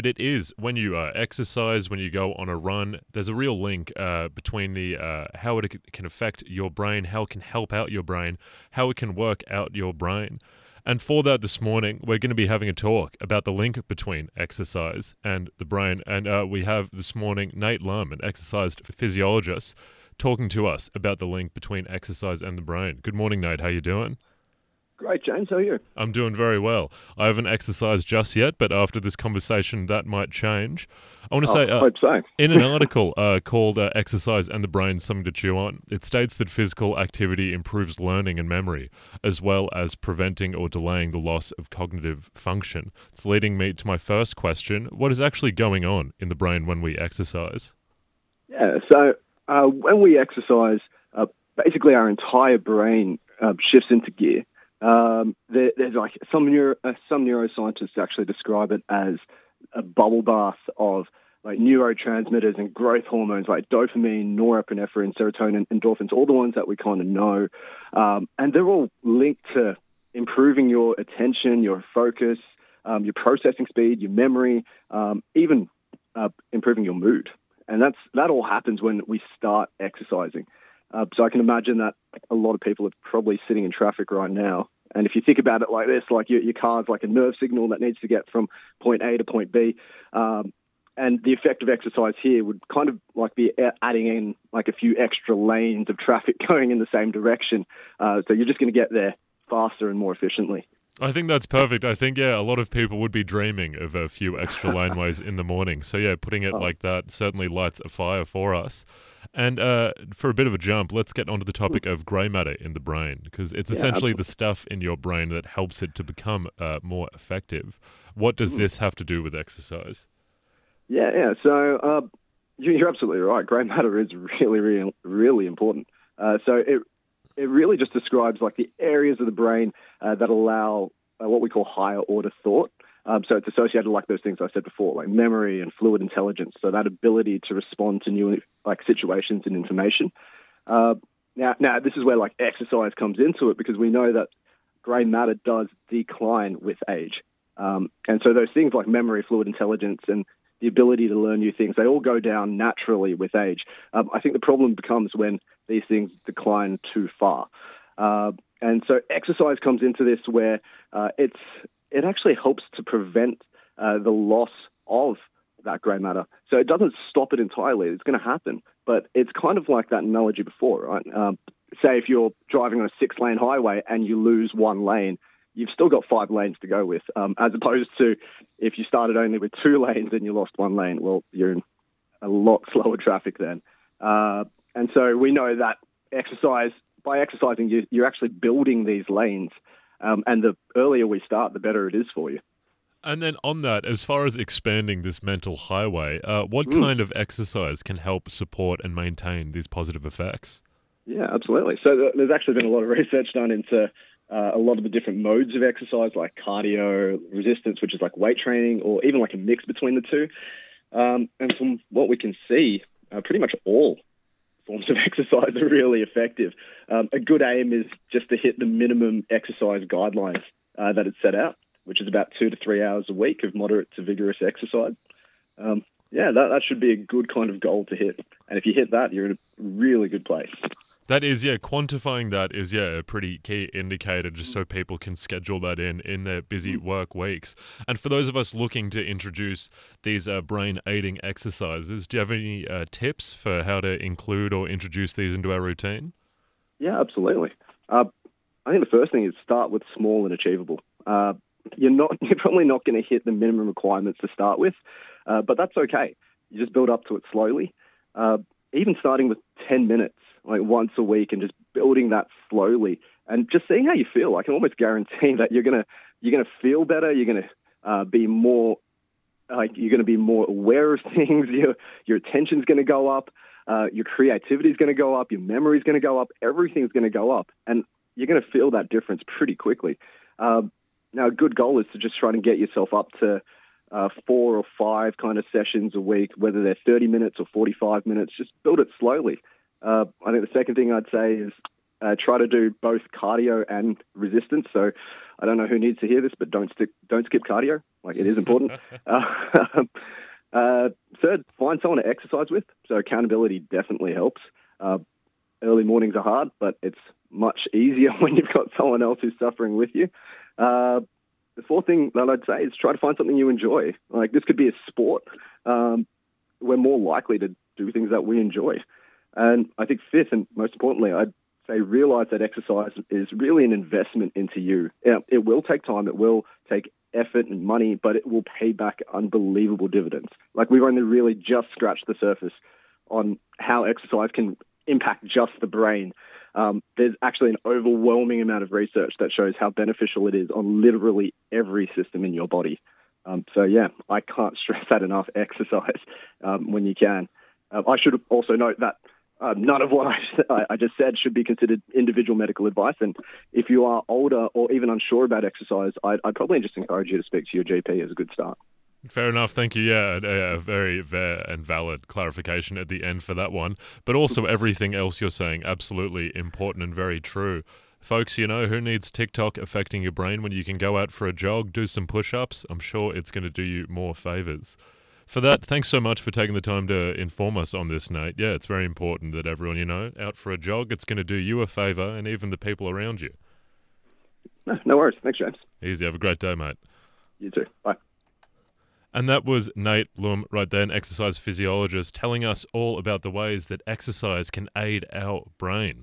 It is when you exercise, when you go on a run. There's a real link between the how it can affect your brain, how it can help out your brain, how it can work out your brain. And for that, this morning, we're going to be having a talk about the link between exercise and the brain. And we have this morning Nate Lum, an exercise physiologist, talking to us about the link between exercise and the brain. Good morning, Nate. How you doing? Great, James. How are you? I'm doing very well. I haven't exercised just yet, but after this conversation, that might change. I want to say, I hope so. in an article called Exercise and the Brain, Something to Chew On, it states that physical activity improves learning and memory, as well as preventing or delaying the loss of cognitive function. It's leading me to my first question. What is actually going on in the brain when we exercise? Yeah, so when we exercise, basically our entire brain shifts into gear. There's like some neuroscientists actually describe it as a bubble bath of like neurotransmitters and growth hormones like dopamine, norepinephrine, serotonin, endorphins, all the ones that we kind of know. And they're all linked to improving your attention, your focus, your processing speed, your memory, even improving your mood. And that all happens when we start exercising. So I can imagine that a lot of people are probably sitting in traffic right now. And if you think about it like this, like your car's like a nerve signal that needs to get from point A to point B. And the effect of exercise here would kind of like be adding in like a few extra lanes of traffic going in the same direction. So you're just going to get there faster and more efficiently. I think that's perfect. I think, yeah, a lot of people would be dreaming of a few extra laneways in the morning. So, yeah, putting it like that certainly lights a fire for us. And for a bit of a jump, let's get onto the topic of grey matter in the brain, because it's essentially the stuff in your brain that helps it to become more effective. What does this have to do with exercise? Yeah. So you're absolutely right. Grey matter is really, really, really important. So it really just describes like the areas of the brain that allow what we call higher order thought. So it's associated like those things I said before, like memory and fluid intelligence. So that ability to respond to new like situations and information. Now this is where like exercise comes into it, because we know that grey matter does decline with age. And so those things like memory, fluid intelligence, and the ability to learn new things, they all go down naturally with age. I think the problem becomes when these things decline too far. And so exercise comes into this where it actually helps to prevent the loss of that grey matter. So it doesn't stop it entirely. It's going to happen. But it's kind of like that analogy before, right? Say if you're driving on a 6-lane highway and you lose one lane, you've still got 5 lanes to go with, as opposed to if you started only with 2 lanes and you lost 1 lane, well, you're in a lot slower traffic then. And so we know that by exercising, you're actually building these lanes. And the earlier we start, the better it is for you. And then on that, as far as expanding this mental highway, what kind of exercise can help support and maintain these positive effects? Yeah, absolutely. So there's actually been a lot of research done into a lot of the different modes of exercise, like cardio, resistance, which is like weight training, or even like a mix between the two. And from what we can see, pretty much all forms of exercise are really effective. A good aim is just to hit the minimum exercise guidelines that it's set out, which is about 2 to 3 hours a week of moderate to vigorous exercise. That should be a good kind of goal to hit. And if you hit that, you're in a really good place. That is, quantifying that is, a pretty key indicator just so people can schedule that in their busy work weeks. And for those of us looking to introduce these brain-aiding exercises, do you have any tips for how to include or introduce these into our routine? Yeah, absolutely. I think the first thing is start with small and achievable. You're probably not going to hit the minimum requirements to start with, but that's okay. You just build up to it slowly. Even starting with 10 minutes, like once a week, and just building that slowly and just seeing how you feel. I can almost guarantee that you're gonna feel better. You're gonna be more aware of things. Your attention's gonna go up. Your creativity's gonna go up. Your memory's gonna go up. Everything's gonna go up, and you're gonna feel that difference pretty quickly. Now, a good goal is to just try to get yourself up to 4 or 5 kind of sessions a week, whether they're 30 minutes or 45 minutes. Just build it slowly. I think the second thing I'd say is try to do both cardio and resistance. So I don't know who needs to hear this, but don't skip cardio. Like, it is important. Third, find someone to exercise with. So accountability definitely helps. Early mornings are hard, but it's much easier when you've got someone else who's suffering with you. The fourth thing that I'd say is try to find something you enjoy. Like, this could be a sport. We're more likely to do things that we enjoy. And I think fifth, and most importantly, I'd say realize that exercise is really an investment into you. It will take time. It will take effort and money, but it will pay back unbelievable dividends. Like, we've only really just scratched the surface on how exercise can impact just the brain. There's actually an overwhelming amount of research that shows how beneficial it is on literally every system in your body. So yeah, I can't stress that enough. Exercise when you can. I should also note that none of what I just said should be considered individual medical advice. And if you are older or even unsure about exercise, I'd probably just encourage you to speak to your GP as a good start. Fair enough. Thank you. Yeah, a very fair and valid clarification at the end for that one. But also everything else you're saying, absolutely important and very true. Folks, you know, who needs TikTok affecting your brain when you can go out for a jog, do some push-ups? I'm sure it's going to do you more favors. For that, thanks so much for taking the time to inform us on this, Nate. Yeah, it's very important that everyone, you know, out for a jog. It's going to do you a favor and even the people around you. No worries. Thanks, James. Easy. Have a great day, mate. You too. Bye. And that was Nate Lum right there, an exercise physiologist, telling us all about the ways that exercise can aid our brain.